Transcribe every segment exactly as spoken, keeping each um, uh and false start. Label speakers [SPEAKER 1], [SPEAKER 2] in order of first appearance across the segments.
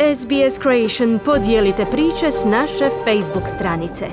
[SPEAKER 1] S B S Creation podijelite priče s naše Facebook stranice.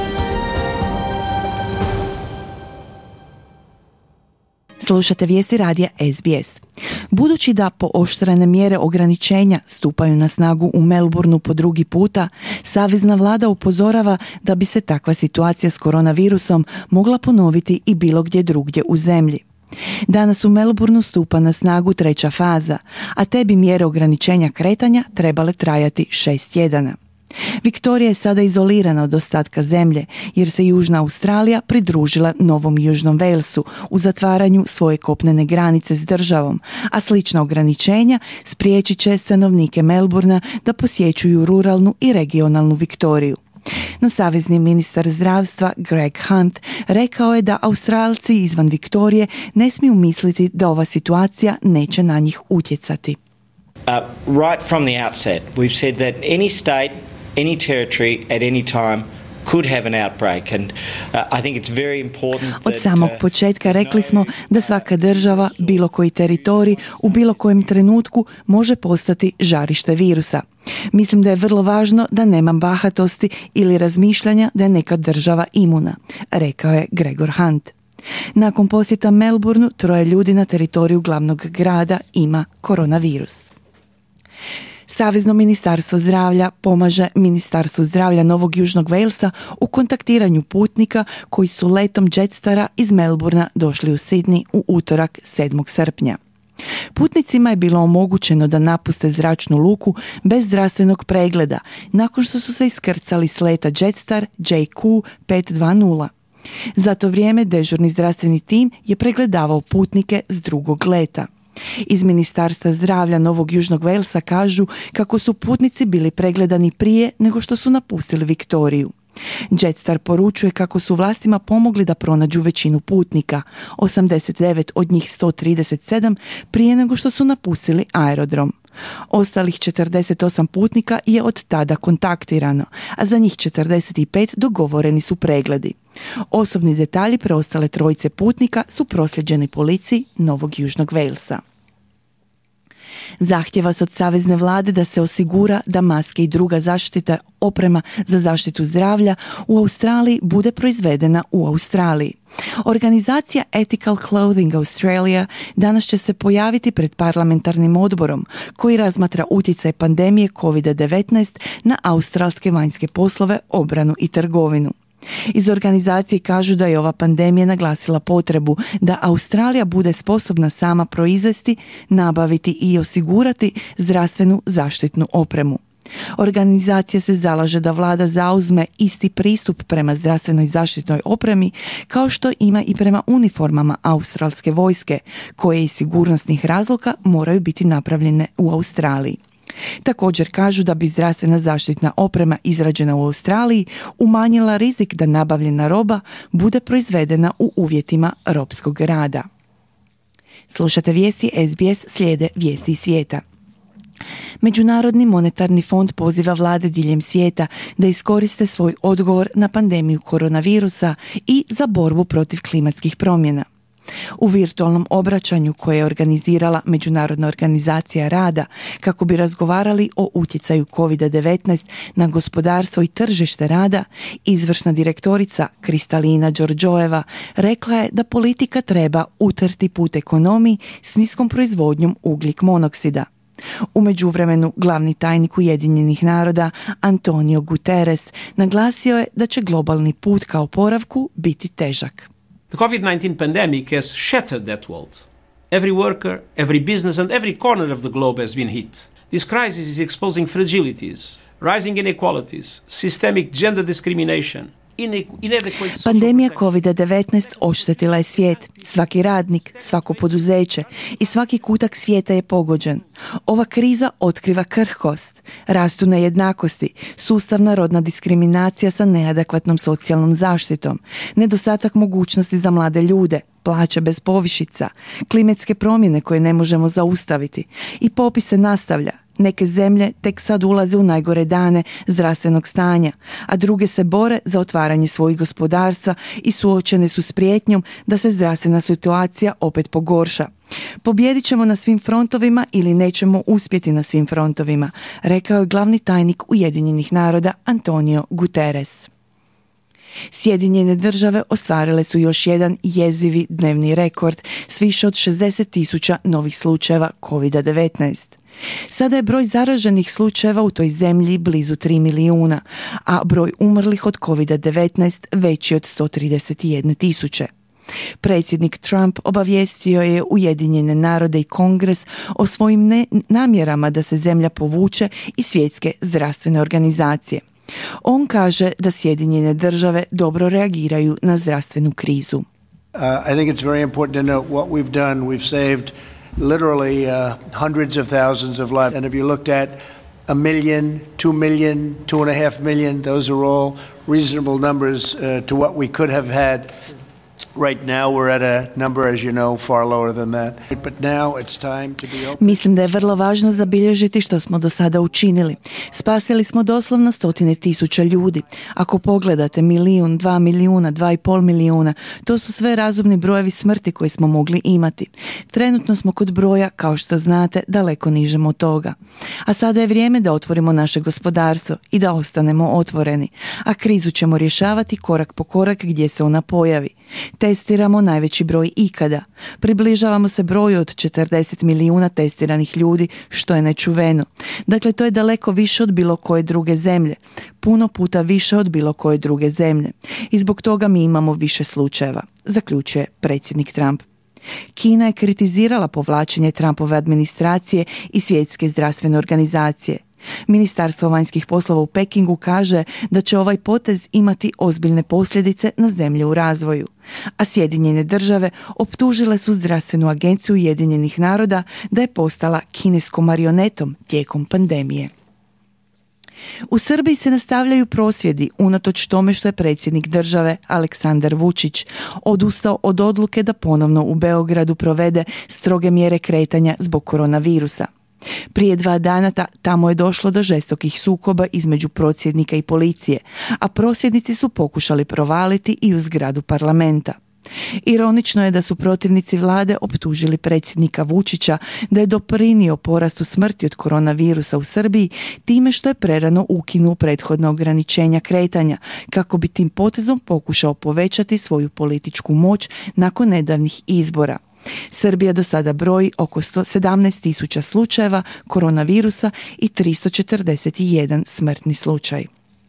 [SPEAKER 2] Slušate vijesti radija S B S. Budući da pooštrene mjere ograničenja stupaju na snagu u Melbourneu po drugi puta, savezna vlada upozorava da bi se takva situacija s koronavirusom mogla ponoviti i bilo gdje drugdje u zemlji. Danas u Melbourneu stupa na snagu treća faza, a te bi mjere ograničenja kretanja trebale trajati šest tjedana. Viktorija je sada izolirana od ostatka zemlje jer se Južna Australija pridružila Novom Južnom Walesu u zatvaranju svoje kopnene granice s državom, a slična ograničenja spriječit će stanovnike Melbournea da posjećuju ruralnu i regionalnu Viktoriju. No savezni ministar zdravstva Greg Hunt rekao je da Australci izvan Viktorije ne smiju misliti da ova situacija neće na njih utjecati.
[SPEAKER 3] Uh, right from the outset, we've said that any state, any territory at any time could have an outbreak and uh, I think it's very important that,
[SPEAKER 2] Od samog početka rekli smo da svaka država, bilo koji teritorij, u bilo kojem trenutku može postati žarište virusa. Mislim da je vrlo važno da nema bahatosti ili razmišljanja da je neka država imuna, rekao je Gregor Hunt. Nakon posjeta Melbourneu, troje ljudi na teritoriju glavnog grada ima koronavirus. Savezno ministarstvo zdravlja pomaže Ministarstvu zdravlja Novog Južnog Walesa u kontaktiranju putnika koji su letom Jetstara iz Melbournea došli u Sydney u utorak sedmog srpnja. Putnicima je bilo omogućeno da napuste zračnu luku bez zdravstvenog pregleda nakon što su se iskrcali s leta Jetstar J Q pet dvadeset. Za to vrijeme dežurni zdravstveni tim je pregledavao putnike s drugog leta. Iz Ministarstva zdravlja Novog Južnog Walesa kažu kako su putnici bili pregledani prije nego što su napustili Viktoriju. Jetstar poručuje kako su vlastima pomogli da pronađu većinu putnika, osamdeset devet od njih sto trideset sedam, prije nego što su napustili aerodrom. Ostalih četrdeset osam putnika je od tada kontaktirano, a za njih četrdeset pet dogovoreni su pregledi. Osobni detalji preostale trojice putnika su prosljeđeni policiji Novog Južnog Walesa. Zahtjeva se od savezne vlade da se osigura da maske i druga zaštita oprema za zaštitu zdravlja u Australiji bude proizvedena u Australiji. Organizacija Ethical Clothing Australia danas će se pojaviti pred parlamentarnim odborom koji razmatra utjecaj pandemije kovid devetnaest na australske vanjske poslove, obranu i trgovinu. Iz organizacije kažu da je ova pandemija naglasila potrebu da Australija bude sposobna sama proizvesti, nabaviti i osigurati zdravstvenu zaštitnu opremu. Organizacija se zalaže da vlada zauzme isti pristup prema zdravstvenoj zaštitnoj opremi kao što ima i prema uniformama australske vojske, koje iz sigurnosnih razloga moraju biti napravljene u Australiji. Također kažu da bi zdravstvena zaštitna oprema izrađena u Australiji umanjila rizik da nabavljena roba bude proizvedena u uvjetima ropskog rada. Slušate vijesti S B S, slijede vijesti iz svijeta. Međunarodni monetarni fond poziva vlade diljem svijeta da iskoriste svoj odgovor na pandemiju koronavirusa i za borbu protiv klimatskih promjena. U virtualnom obraćanju koje je organizirala Međunarodna organizacija rada kako bi razgovarali o utjecaju kovid devetnaest na gospodarstvo i tržište rada, izvršna direktorica Kristalina Đorđojeva rekla je da politika treba utrti put ekonomiji s niskom proizvodnjom ugljik monoksida. U međuvremenu glavni tajnik Ujedinjenih naroda Antonio Guterres naglasio je da će globalni put ka oporavku biti težak.
[SPEAKER 4] The covid nineteen pandemic has shattered that world. Every worker, every business and every corner of the globe has been hit. This crisis is exposing fragilities, rising inequalities, systemic gender discrimination,
[SPEAKER 2] Pandemija kovid devetnaest oštetila je svijet. Svaki radnik, svako poduzeće i svaki kutak svijeta je pogođen. Ova kriza otkriva krhkost, rastu nejednakosti, sustavna rodna diskriminacija sa neadekvatnom socijalnom zaštitom, nedostatak mogućnosti za mlade ljude, plaće bez povišica, klimatske promjene koje ne možemo zaustaviti i popis se nastavlja. Neke zemlje tek sad ulaze u najgore dane zdravstvenog stanja, a druge se bore za otvaranje svojih gospodarstva i suočene su s prijetnjom da se zdravstvena situacija opet pogorša. Pobijedit ćemo na svim frontovima ili nećemo uspjeti na svim frontovima, rekao je glavni tajnik Ujedinjenih naroda Antonio Guterres. Sjedinjene države ostvarile su još jedan jezivi dnevni rekord s više od šezdeset tisuća novih slučajeva kovid devetnaest. Sada je broj zaraženih slučajeva u toj zemlji blizu tri milijuna, a broj umrlih od kovid devetnaest veći od sto trideset jedne tisuće. Predsjednik Trump obavijestio je Ujedinjene narode i Kongres o svojim ne- namjerama da se zemlja povuče iz svjetske zdravstvene organizacije. On kaže da Sjedinjene države dobro reagiraju na zdravstvenu krizu.
[SPEAKER 5] Uh, I think it's very important to note what we've done. We've saved literally uh, hundreds of thousands of lives. And if you looked at a million, two million, two and a half million, those are all reasonable numbers uh, to what we could have had. Right now we're at a number, as you know, far lower than that. But now it's time to be open.
[SPEAKER 2] Mislim da je vrlo važno zabilježiti što smo do sada učinili. Spasili smo doslovno stotine tisuća ljudi. Ako pogledate milijun, dva milijuna, dva i pol milijuna, to su sve razumni brojevi smrti koje smo mogli imati. Trenutno smo kod broja, kao što znate, daleko nižemo od toga. A sada je vrijeme da otvorimo naše gospodarstvo i da ostanemo otvoreni. A krizu ćemo rješavati korak po korak gdje se ona pojavi. Testiramo najveći broj ikada. Približavamo se broju od četrdeset milijuna testiranih ljudi, što je nečuveno. Dakle, to je daleko više od bilo koje druge zemlje. Puno puta više od bilo koje druge zemlje. I zbog toga mi imamo više slučajeva, zaključuje predsjednik Trump. Kina je kritizirala povlačenje Trumpove administracije i svjetske zdravstvene organizacije. Ministarstvo vanjskih poslova u Pekingu kaže da će ovaj potez imati ozbiljne posljedice na zemlje u razvoju, a Sjedinjene države optužile su zdravstvenu agenciju Ujedinjenih naroda da je postala kineskom marionetom tijekom pandemije. U Srbiji se nastavljaju prosvjedi unatoč tome što je predsjednik države Aleksandar Vučić odustao od odluke da ponovno u Beogradu provede stroge mjere kretanja zbog koronavirusa. Prije dva dana ta, tamo je došlo do žestokih sukoba između prosvjednika i policije, a prosvjednici su pokušali provaliti i u zgradu parlamenta. Ironično je da su protivnici vlade optužili predsjednika Vučića da je doprinio porastu smrti od koronavirusa u Srbiji time što je prerano ukinuo prethodna ograničenja kretanja, kako bi tim potezom pokušao povećati svoju političku moć nakon nedavnih izbora. Srbija do sada broji oko sedamnaest tisuća slučajeva koronavirusa i tristo četrdeset jedan smrtni slučaj.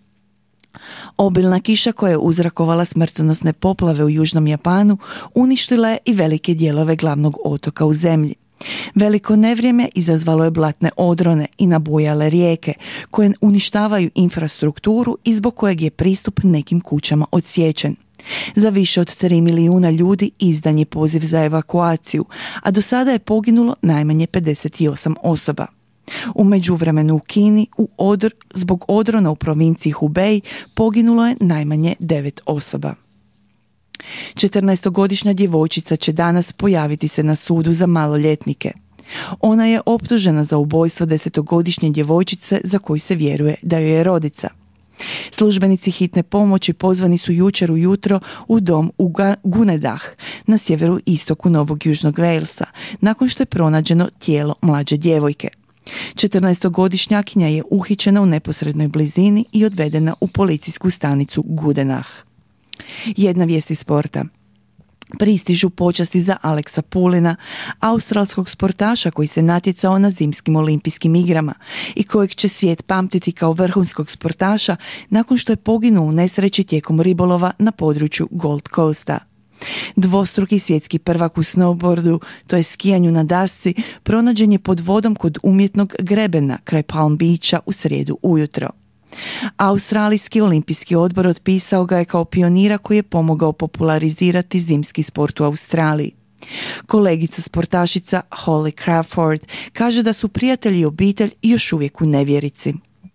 [SPEAKER 2] Obilna kiša koja je uzrakovala smrtonosne poplave u južnom Japanu uništila je i velike dijelove glavnog otoka u zemlji. Veliko nevrijeme izazvalo je blatne odrone i nabujale rijeke koje uništavaju infrastrukturu i zbog kojeg je pristup nekim kućama odsječen. Za više od tri milijuna ljudi izdan je poziv za evakuaciju, a do sada je poginulo najmanje pedeset osam osoba. U međuvremenu u Kini u odr, zbog odrona u provinciji Hubei poginulo je najmanje devet osoba. četrnaestogodišnja djevojčica će danas pojaviti se na sudu za maloljetnike. Ona je optužena za ubojstvo desetogodišnje djevojčice za koju se vjeruje da joj je rodica. Službenici hitne pomoći pozvani su jučer ujutro u dom u Gunedah na sjeveru istoku Novog Južnog Walesa nakon što je pronađeno tijelo mlađe djevojke. četrnaestogodišnjakinja je uhićena u neposrednoj blizini i odvedena u policijsku stanicu Gudenah. Jedna vijest iz sporta. Pristižu počasti za Aleksa Pulina, australskog sportaša koji se natjecao na zimskim olimpijskim igrama i kojeg će svijet pamtiti kao vrhunskog sportaša nakon što je poginuo u nesreći tijekom ribolova na području Gold Coasta. Dvostruki svjetski prvak u snowboardu, to je skijanju na dasci, pronađen je pod vodom kod umjetnog grebena kraj Palm Beacha u srijedu ujutro. Australijski olimpijski odbor otpisao ga je kao pionira koji je pomogao popularizirati zimski sport u Australiji. Kolegica sportašica Holly Crawford kaže da su prijatelji i obitelj još uvijek u nevjerici.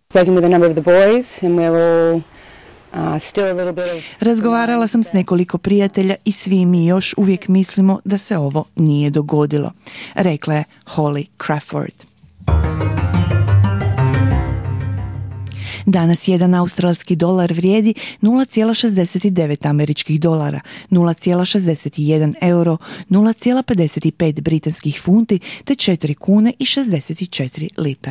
[SPEAKER 2] Razgovarala sam s nekoliko prijatelja i svi mi još uvijek mislimo da se ovo nije dogodilo, rekla je Holly Crawford. Danas jedan australski dolar vrijedi nula zarez šezdeset devet američkih dolara, nula zarez šezdeset jedan euro, nula zarez pedeset pet britanskih funti te četiri kune i šezdeset četiri lipe.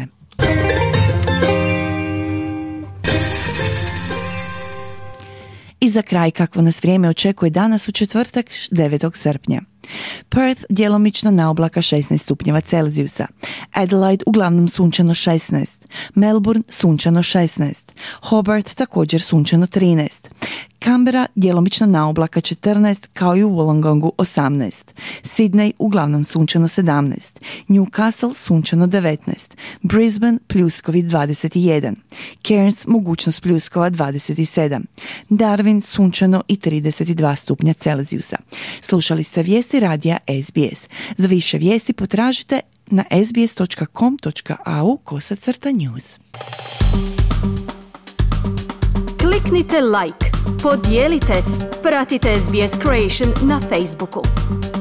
[SPEAKER 2] I za kraj kakvo nas vrijeme očekuje danas u četvrtak devetog srpnja. Perth djelomično na oblaka šesnaest stupnjeva Celzijusa, Adelaide uglavnom sunčano šesnaest, Melbourne sunčano šesnaest, Hobart također sunčano trinaest, Canberra djelomično na oblaka četrnaest kao i u Wollongongu osamnaest, Sydney uglavnom sunčano sedamnaest, Newcastle sunčano devetnaest, Brisbane pljuskovi dvadeset jedan, Cairns mogućnost pljuskova dvadeset sedam, Darwin sunčano i trideset dva stupnja Celzijusa. Slušali ste vijesti radija S B S. Za više vijesti potražite na sbs dot com dot a u kosacrta news.
[SPEAKER 1] Kliknite like, podijelite, pratite S B S Creation na Facebooku.